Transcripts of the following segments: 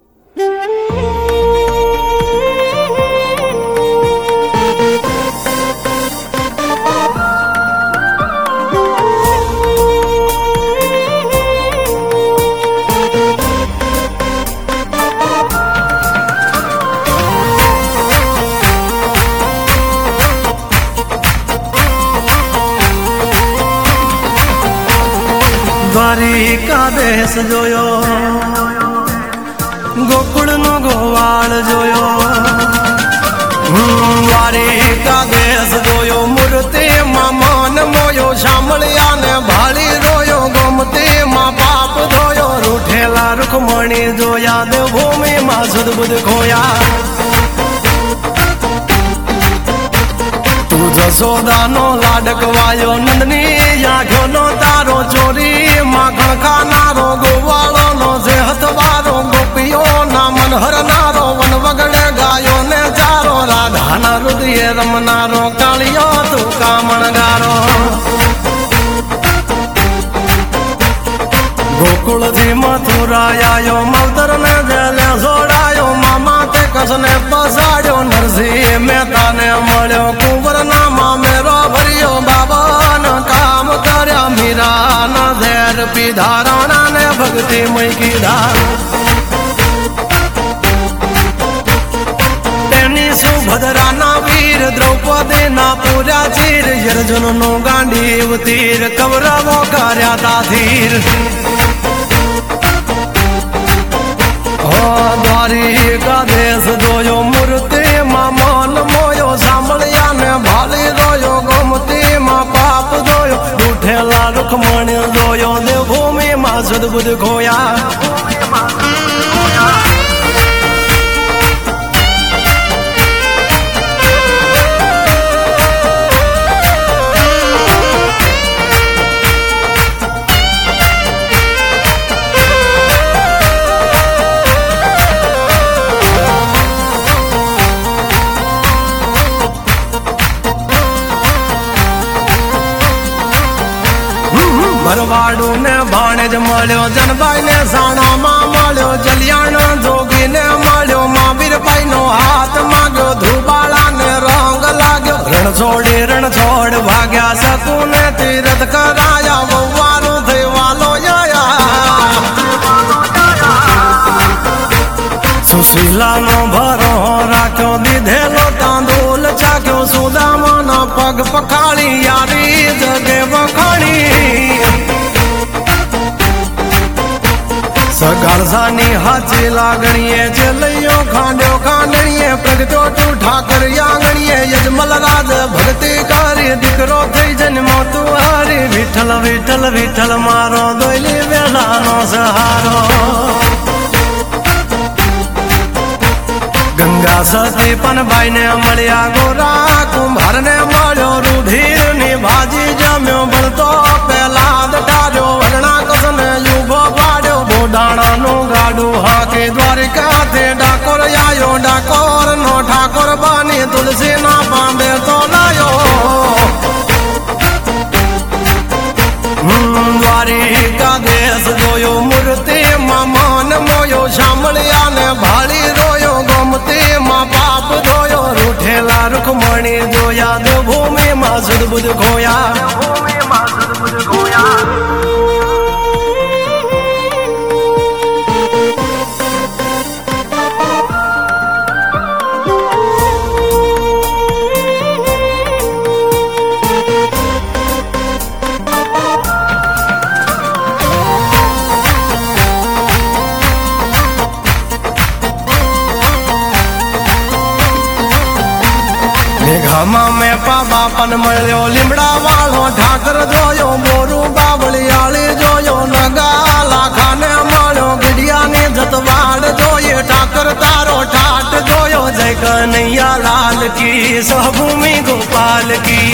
द्वारिका देश जोयो, गोकुल नो गोवाल जोयो। द्वारिका देश जोयो, मूर्ति मां मान मोयो, शामलिया ने भाली रोयो, गोमती मां पाप धोयो, रूठेला रुखमणी जोया, देवभूमि मां सुध बुध खोया। तू जसोदा नो लाडकवायो, नंदनी आँखों नो तारो, चोरी माखण खानारो, गोवालो नो सेहत वारो, गोपियो ना मन हर नारो, वन वगड़े गायो ने चारो, राधा ना हृदय रमनारो, कालियो तू कामण गारो। गोकुल थी मथुरा आयो, मवतर ने जेले जोड़ायो, मामा ते कसने पसाड़ो, नरसिंह मेहता ने मळ्यो, कुंवर नामा मेरो भरियो, बाबा न काम कर्या, मीरा न धैर पीधा, राणा ने भक्ति मई कीधा। तेनी सुभद्रा ना वीर, द्रौपदी ना पूरा चीर, अर्जुन नो गांडीव तीर, कौरवो कर्या ताधीर। द्वारिका देश जोयो, मूर्ति मां मान मोयो, शामलिया ने भाली रोयो, गोमती मां पाप धोयो, रूठेला रुखमणी जोयो, देवभूमि मां सुध बुध खोया। भरवाड़ू ने भाणेज मळ्यो, जनबाई ने साणा मां मळ्यो, जलियाण जोगी ने मळ्यो, महावीर बाई नो हाथ मांग्यो, ध्रुबाला ने रंग लाग्यो, रण छोड़ भाग्या, सकू ने तीरथ कराया, ववारू थई वालो आया। सुशीला नो भरो राख्यो, दीधेलो तांदूल चाख्यो, सुदामा ना पग पखाड़ी, यारी जगे वखाणी। सगालसानी हाची लागणीए, चलियो खांड्यो खांडणीए, प्रगटो तू ठाकर आंगणीए, यजमल राज भक्ति करी, दीकरो थई जन्मो तू हरी, विठल विठल विठल मारो, दोयली वेलानो सहारो। गंगा सती पनबाई ने मळ्या, गोरा कुंभार ने मळ्यो, रुधिर नी भाजी जम्यो, बळतो पेलाद टार्यो, वरणा कसने युगो पाड्यो, बोडाणा नो गाडू हाके, द्वारिका थे डाकोर आयो, डाकोर नो ठाकोर बानी, तुलसी ना पांबे तो लायो। द्वारिका देश जोयो, मूर्ति मां मान मोयो, शामलिया ने भाली रोयो, गोमती मां पाप धोयो, रूठेला रुखमणी जोया, देवभूमि मां सुध बुध खोया। घामा में पापा पन मळ्यो, लीमड़ा वालो ठाकर जोयो, बोरू बावली आली जोयो, नगाला खाने मळ्यो, गिडिया ने जतवाड़ जोये, ठाकर तारो ठाट जोयो, जय कन्हैया लाल की, सहभूमि गोपाल की।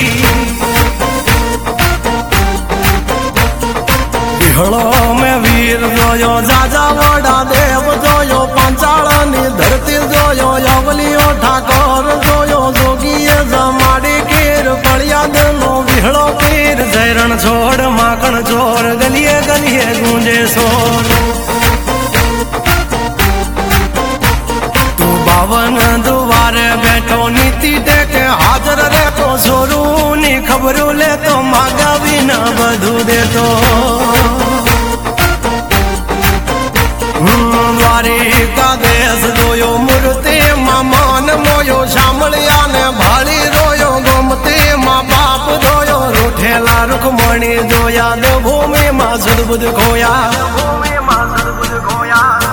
बिहड़ो में वीर जोयो, जाजा वड़ा देव जोयो, पंचाळनी धरती जोयो, यवलियो ठाकोर जोयो, जोगीए जमाड़ी कीर, पड़िया दिलो बिहड़ो पीर, जयरण छोड़ माखण चोर, गलिए गलिए गूंजे शोर। હવન દુવારે બેઠો નીતિ ટેકે હાજર રહેતો સોરું ની ખબરું લેતો માગાવી ન બધું દેતો દ્વારિકા દેશ જોયો મૂર્તિ માં માન મોયો સાંભળ્યા ને ભાળી રોયો ગોમતી માં બાપ જોયો રૂઠેલા રૂખમણી જોયા દેવભૂમિ માં સદબુદ્ધ ખોયા